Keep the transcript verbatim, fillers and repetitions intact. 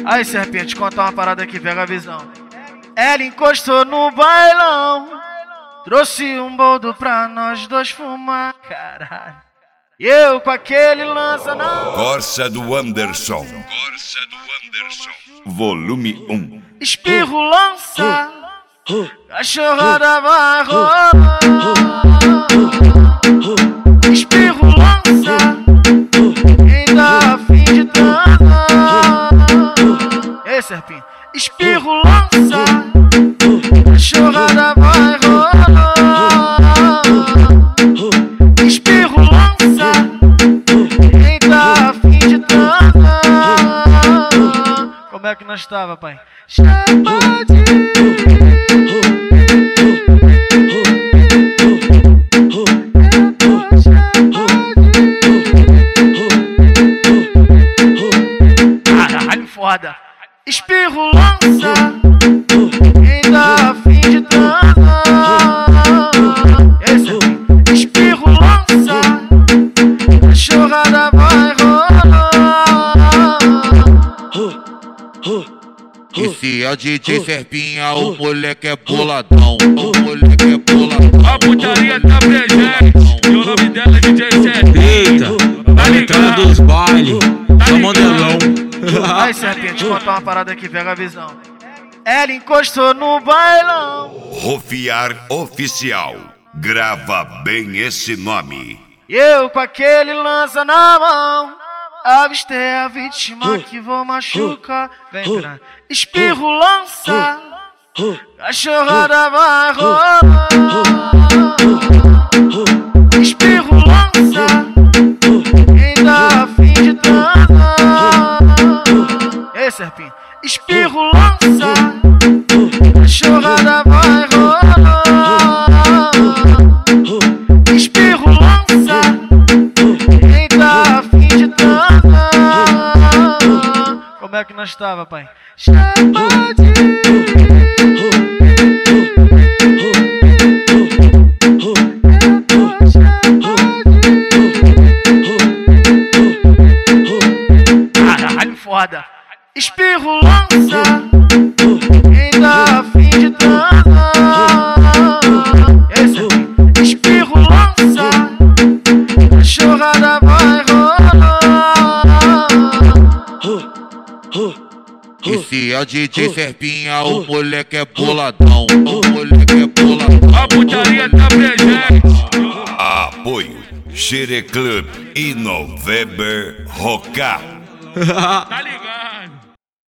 Aí, serpente, contar uma parada aqui, pega a visão. Ela encostou no bailão, trouxe um boldo pra nós dois fumar, caralho. E eu com aquele lança na... Corsa do Anderson. Corsa do Anderson. Volume um. Espirro lança, cachorrada vai rolar. Espirro lança, quem tá afim de transar. Ei, serpinho. Espirro lança, cachorrada vai rolar. Espirro lança, quem tá afim de transar. Como é que nós tava, pai? Chama de... Caralho, foda. Espirro lança, quem tá afim de transar. Esse espirro lança, cachorrada vai rolar. Esse é o D J Serpinha, o moleque é boladão. O moleque é boladão. A putaria tá presente e o nome dela é D J Serpinha. Tá ligado dos bailes, tá modelão. Aí, serpente, contar uma parada aqui, pega a visão. Ela encostou no bailão. Rufiar Oficial. Grava bem esse nome. E eu com aquele lança na mão, avistei a vítima que vou machucar. Vem pra espirro lança, cachorrada vai rolar. Espirro lança, quem tá afim de transar. Ei, serpinho. Espirro lança, cachorrada vai rolar. Espirro lança, quem tá afim de transar. Como é que nós tava, pai? Chama de... Caralho, foda. Espirro lança, quem tá afim de transar. Esse espirro lança, cachorrada vai rolar. Esse é o D J Serpinha, o moleque é boladão. O moleque é boladão. A putaria tá presente. Apoio Xere Club e November Roca. Tá ligado?